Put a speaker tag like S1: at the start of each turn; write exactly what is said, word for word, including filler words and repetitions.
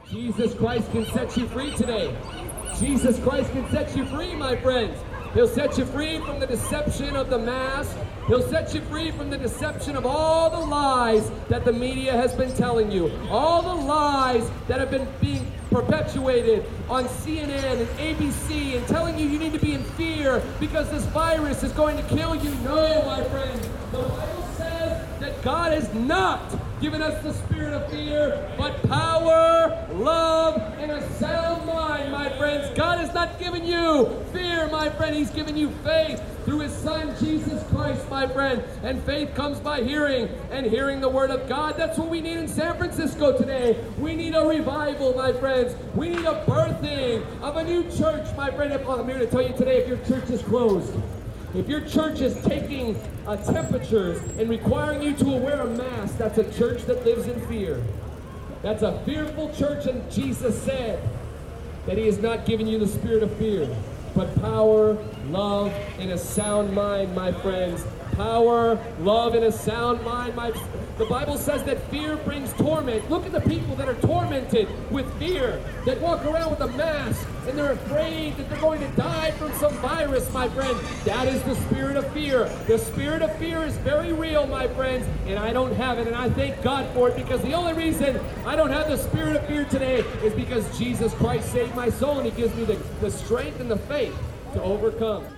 S1: Jesus Christ can set you free today. Jesus Christ can set you free, my friends. He'll set you free from the deception of the mass. He'll set you free from the deception of all the lies that the media has been telling you. All the lies that have been being perpetuated on C N N and A B C and telling you you need to be in fear because this virus is going to kill you. No, my friends. The Bible says that God has not given us the spirit of fear, but power, love, and a sound mind, my friends. God has not given you fear, my friend. He's given you faith through his son, Jesus Christ, my friend. And faith comes by hearing, and hearing the word of God. That's what we need in San Francisco today. We need a revival, my friends. We need a birthing of a new church, my friend. I'm here to tell you today, if your church is closed, if your church is taking uh, temperatures and requiring you to wear a mask, that's a church that lives in fear. That's a fearful church, and Jesus said that he has not given you the spirit of fear, but power, love, and a sound mind, my friends. Power, love, and a sound mind, my friends. The Bible says that fear brings torment. Look at the people that are tormented with fear, that walk around with a mask, and they're afraid that they're going to die from some virus, my friend. That is the spirit of fear. The spirit of fear is very real, my friends, and I don't have it, and I thank God for it, because the only reason I don't have the spirit of fear today is because Jesus Christ saved my soul, and he gives me the, the strength and the faith to overcome.